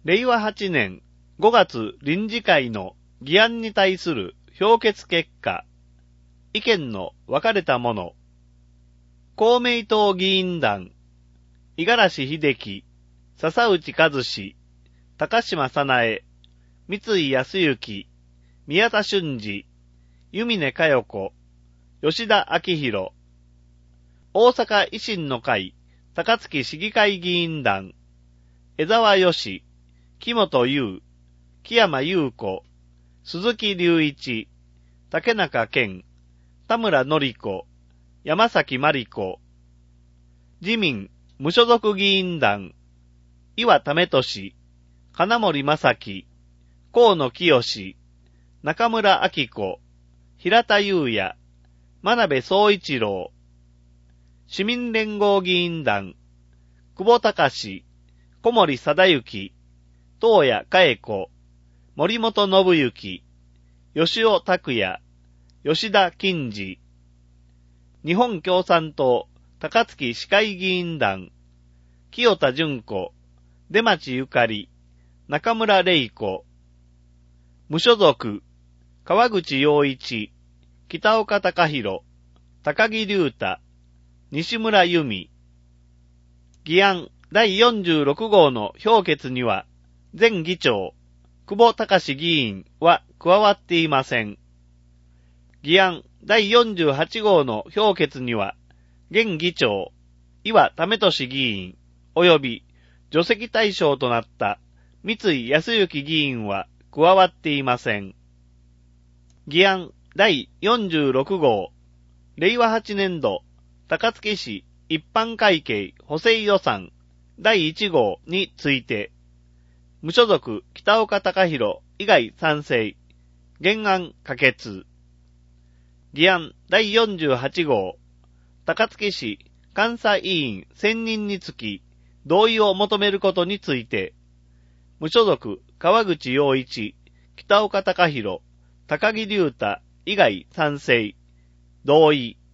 令和8年5月臨時会の議案に対する評決結果、意見の分かれたもの。公明党議員団、五十嵐秀樹、笹内和志、高島早苗、三井康之、宮田俊二、弓根佳代子、吉田明宏。大阪維新の会、高槻市議会議員団、江沢義、木本優、木山優子、鈴木隆一、竹中健、田村典子、山崎真理子。自民、無所属議員団、岩為俊、金森正樹、河野清、中村明子、平田裕也、真鍋総一郎。市民連合議員団、久保隆、小森貞之、東谷佳子、森本信之、吉尾拓也、吉田金次。日本共産党、高槻市会議員団、清田純子、出町ゆかり、中村玲子。無所属、川口洋一、北岡隆弘、高木隆太、西村由美。議案第46号の評決には、前議長、久保隆議員は加わっていません。議案第48号の評決には、現議長、岩為俊議員、及び除籍対象となった三井康之議員は加わっていません。議案第46号、令和8年度、高槻市一般会計補正予算第1号について、無所属北岡隆弘以外賛成、原案可決。議案第48号、高槻市監査委員選任につき同意を求めることについて、無所属川口洋一、北岡隆弘、高木隆太以外賛成、同意。